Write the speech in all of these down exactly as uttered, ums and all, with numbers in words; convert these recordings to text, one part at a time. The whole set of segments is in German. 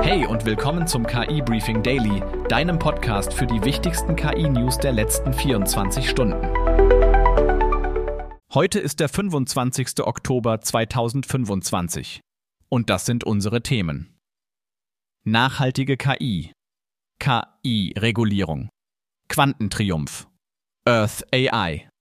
Hey und willkommen zum K I-Briefing Daily, deinem Podcast für die wichtigsten K I-News der letzten vierundzwanzig Stunden. Heute ist der fünfundzwanzigster Oktober zweitausendfünfundzwanzig und das sind unsere Themen. Nachhaltige K I, K I-Regulierung, Quantentriumph, Earth A I.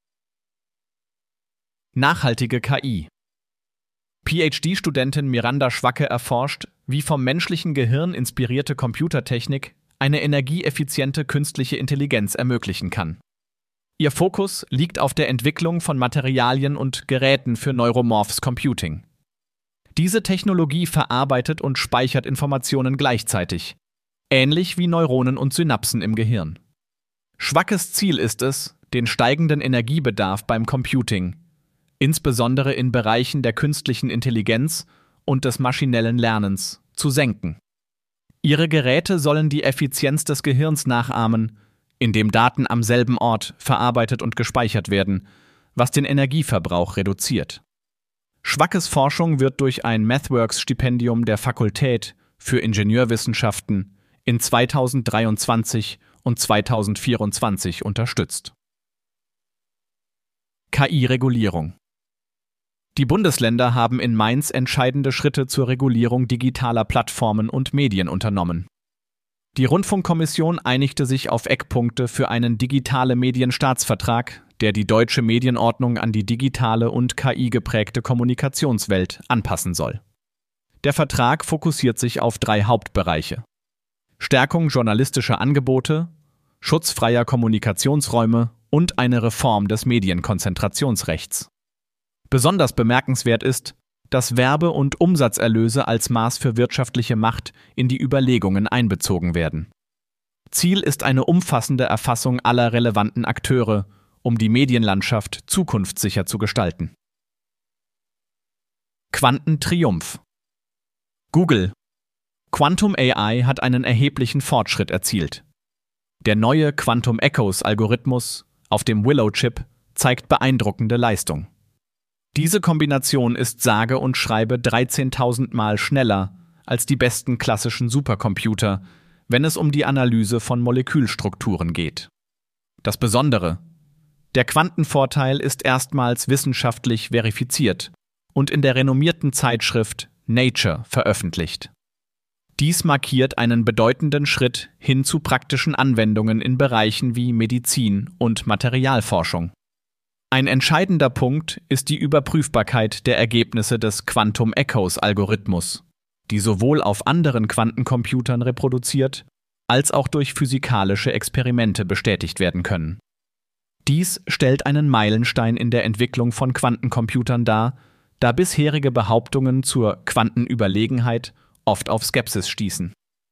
Nachhaltige K I. P H D-Studentin Miranda Schwacke erforscht, wie vom menschlichen Gehirn inspirierte Computertechnik eine energieeffiziente künstliche Intelligenz ermöglichen kann. Ihr Fokus liegt auf der Entwicklung von Materialien und Geräten für Neuromorphs Computing. Diese Technologie verarbeitet und speichert Informationen gleichzeitig, ähnlich wie Neuronen und Synapsen im Gehirn. Schwackes Ziel ist es, den steigenden Energiebedarf beim Computing, insbesondere in Bereichen der künstlichen Intelligenz und des maschinellen Lernens, zu senken. Ihre Geräte sollen die Effizienz des Gehirns nachahmen, indem Daten am selben Ort verarbeitet und gespeichert werden, was den Energieverbrauch reduziert. Schwackes Forschung wird durch ein MathWorks-Stipendium der Fakultät für Ingenieurwissenschaften in zweitausenddreiundzwanzig und zweitausendvierundzwanzig unterstützt. K I-Regulierung. Die Bundesländer haben in Mainz entscheidende Schritte zur Regulierung digitaler Plattformen und Medien unternommen. Die Rundfunkkommission einigte sich auf Eckpunkte für einen Digitale-Medien-Staatsvertrag, der die deutsche Medienordnung an die digitale und K I-geprägte Kommunikationswelt anpassen soll. Der Vertrag fokussiert sich auf drei Hauptbereiche: Stärkung journalistischer Angebote, Schutz freier Kommunikationsräume und eine Reform des Medienkonzentrationsrechts. Besonders bemerkenswert ist, dass Werbe- und Umsatzerlöse als Maß für wirtschaftliche Macht in die Überlegungen einbezogen werden. Ziel ist eine umfassende Erfassung aller relevanten Akteure, um die Medienlandschaft zukunftssicher zu gestalten. Quantentriumph. Google. Quantum A I hat einen erheblichen Fortschritt erzielt. Der neue Quantum Echoes-Algorithmus auf dem Willow-Chip zeigt beeindruckende Leistung. Diese Kombination ist sage und schreibe dreizehntausend Mal schneller als die besten klassischen Supercomputer, wenn es um die Analyse von Molekülstrukturen geht. Das Besondere: Der Quantenvorteil ist erstmals wissenschaftlich verifiziert und in der renommierten Zeitschrift Nature veröffentlicht. Dies markiert einen bedeutenden Schritt hin zu praktischen Anwendungen in Bereichen wie Medizin und Materialforschung. Ein entscheidender Punkt ist die Überprüfbarkeit der Ergebnisse des Quantum Echoes-Algorithmus, die sowohl auf anderen Quantencomputern reproduziert, als auch durch physikalische Experimente bestätigt werden können. Dies stellt einen Meilenstein in der Entwicklung von Quantencomputern dar, da bisherige Behauptungen zur Quantenüberlegenheit oft auf Skepsis stießen.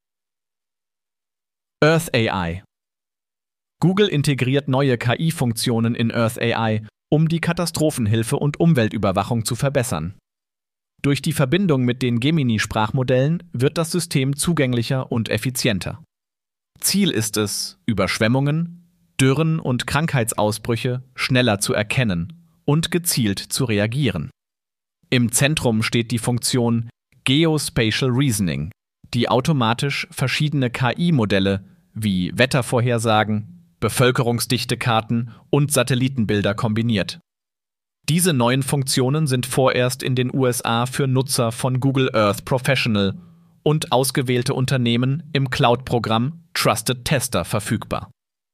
Earth A I. Google integriert neue K I-Funktionen in Earth A I, um die Katastrophenhilfe und Umweltüberwachung zu verbessern. Durch die Verbindung mit den Gemini-Sprachmodellen wird das System zugänglicher und effizienter. Ziel ist es, Überschwemmungen, Dürren und Krankheitsausbrüche schneller zu erkennen und gezielt zu reagieren. Im Zentrum steht die Funktion Geospatial Reasoning, die automatisch verschiedene K I-Modelle wie Wettervorhersagen, Bevölkerungsdichtekarten und Satellitenbilder kombiniert. Diese neuen Funktionen sind vorerst in den U S A für Nutzer von Google Earth Professional und ausgewählte Unternehmen im Cloud-Programm Trusted Tester verfügbar.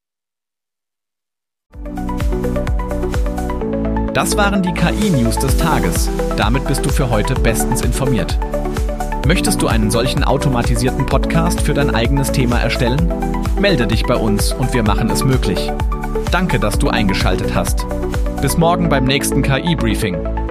Das waren die K I-News des Tages. Damit bist du für heute bestens informiert. Möchtest du einen solchen automatisierten Podcast für dein eigenes Thema erstellen? Melde dich bei uns und wir machen es möglich. Danke, dass du eingeschaltet hast. Bis morgen beim nächsten K I-Briefing.